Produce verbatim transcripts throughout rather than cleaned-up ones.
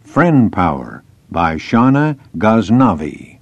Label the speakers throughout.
Speaker 1: Friend Power by Shauna Ghaznavi.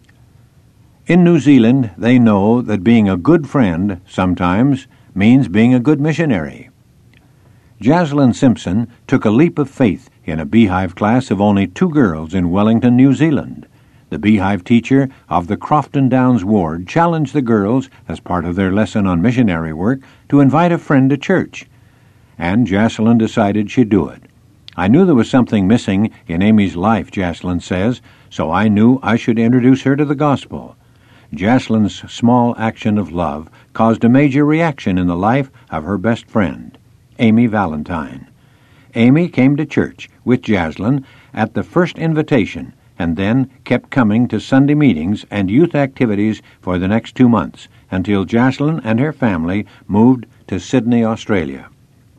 Speaker 1: In New Zealand, they know that being a good friend sometimes means being a good missionary. Jaslyn Simpson took a leap of faith in a Beehive class of only two girls in Wellington, New Zealand. The Beehive teacher of the Crofton Downs ward challenged the girls, as part of their lesson on missionary work, to invite a friend to church. And Jaslyn decided she'd do it. I knew there was something missing in Amy's life, Jaslyn says, so I knew I should introduce her to the gospel. Jaslyn's small action of love caused a major reaction in the life of her best friend, Amy Valentine. Amy came to church with Jaslyn at the first invitation and then kept coming to Sunday meetings and youth activities for the next two months until Jaslyn and her family moved to Sydney, Australia.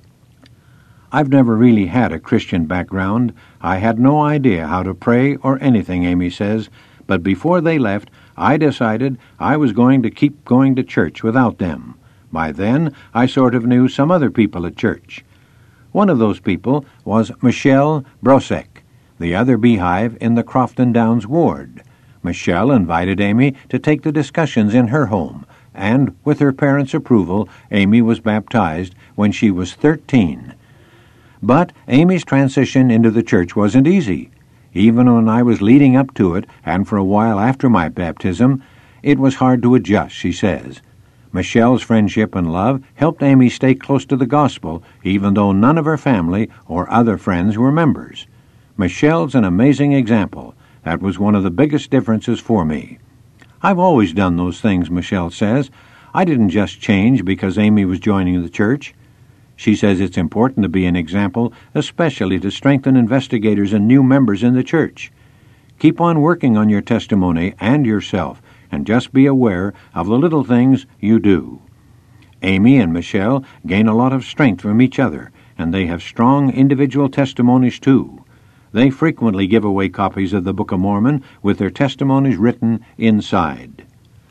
Speaker 1: I've never really had a Christian background. I had no idea how to pray or anything, Amy says, but before they left, I decided I was going to keep going to church without them. By then, I sort of knew some other people at church. One of those people was Michelle Brosek, the other Beehive in the Crofton Downs ward. Michelle invited Amy to take the discussions in her home, and with her parents' approval, Amy was baptized when she was thirteen. But Amy's transition into the church wasn't easy. Even when I was leading up to it, and for a while after my baptism, it was hard to adjust, she says. Michelle's friendship and love helped Amy stay close to the gospel, even though none of her family or other friends were members. Michelle's an amazing example. That was one of the biggest differences for me. I've always done those things, Michelle says. I didn't just change because Amy was joining the church. She says it's important to be an example, especially to strengthen investigators and new members in the church. Keep on working on your testimony and yourself, and just be aware of the little things you do. Amy and Michelle gain a lot of strength from each other, and they have strong individual testimonies too. They frequently give away copies of the Book of Mormon with their testimonies written inside.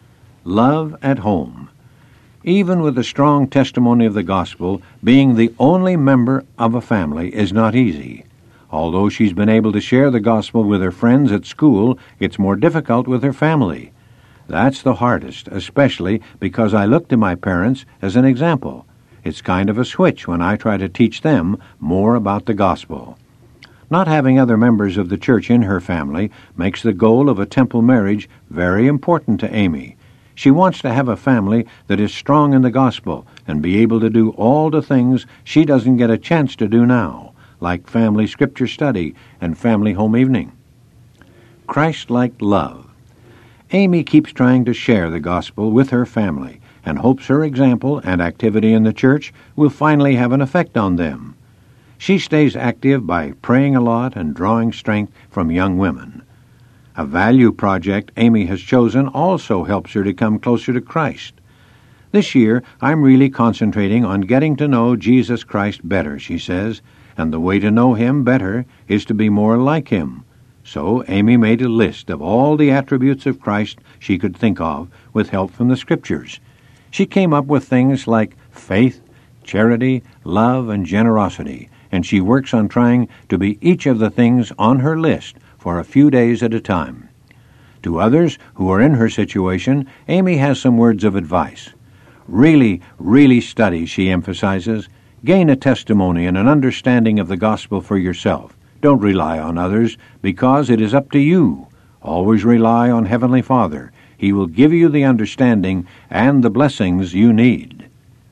Speaker 1: Love at home. Even with a strong testimony of the gospel, being the only member of a family is not easy. Although she's been able to share the gospel with her friends at school, it's more difficult with her family. That's the hardest, especially because I look to my parents as an example. It's kind of a switch when I try to teach them more about the gospel. Not having other members of the church in her family makes the goal of a temple marriage very important to Amy. She wants to have a family that is strong in the gospel and be able to do all the things she doesn't get a chance to do now, like family scripture study and family home evening. Christ-like love. Amy keeps trying to share the gospel with her family and hopes her example and activity in the church will finally have an effect on them. She stays active by praying a lot and drawing strength from young women. A value project Amy has chosen also helps her to come closer to Christ. This year, I'm really concentrating on getting to know Jesus Christ better, she says, and the way to know Him better is to be more like Him. So Amy made a list of all the attributes of Christ she could think of with help from the Scriptures. She came up with things like faith, charity, love, and generosity, and she works on trying to be each of the things on her list for a few days at a time. To others who are in her situation, Amy has some words of advice. Really, really study, she emphasizes. Gain a testimony and an understanding of the gospel for yourself. Don't rely on others, because it is up to you. Always rely on Heavenly Father. He will give you the understanding and the blessings you need.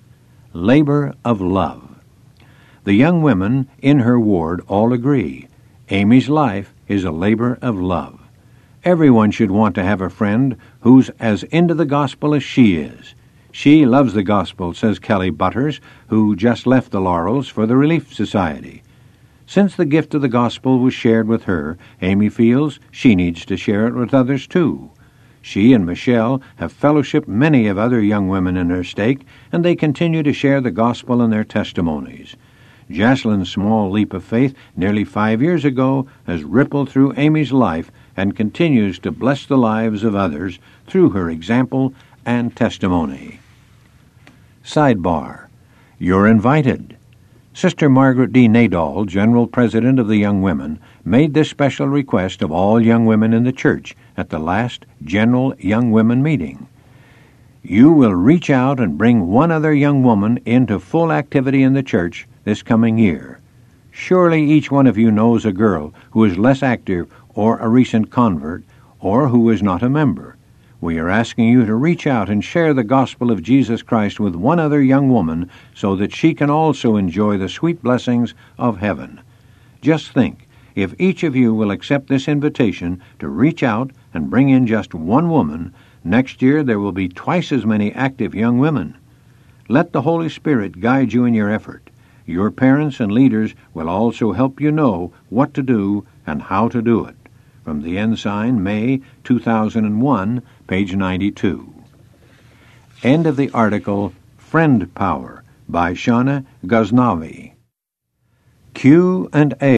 Speaker 1: Labor of love. The young women in her ward all agree. Amy's life is a labor of love. Everyone should want to have a friend who's as into the gospel as she is. She loves the gospel, says Kelly Butters, who just left the Laurels for the Relief Society. Since the gift of the gospel was shared with her, Amy feels she needs to share it with others too. She and Michelle have fellowshipped many of other young women in her stake, and they continue to share the gospel in their testimonies. Jaslyn's small leap of faith nearly five years ago has rippled through Amy's life and continues to bless the lives of others through her example and testimony. Sidebar. You're invited. Sister Margaret D. Nadal, General President of the Young Women, made this special request of all young women in the church at the last General Young Women meeting. You will reach out and bring one other young woman into full activity in the church this coming year. Surely each one of you knows a girl who is less active or a recent convert or who is not a member. We are asking you to reach out and share the gospel of Jesus Christ with one other young woman so that she can also enjoy the sweet blessings of heaven. Just think, if each of you will accept this invitation to reach out and bring in just one woman, next year there will be twice as many active young women. Let the Holy Spirit guide you in your effort. Your parents and leaders will also help you know what to do and how to do it. From the Ensign, May two thousand one, page ninety-two. End of the article, Friend Power, by Shana Ghaznavi. Q and A.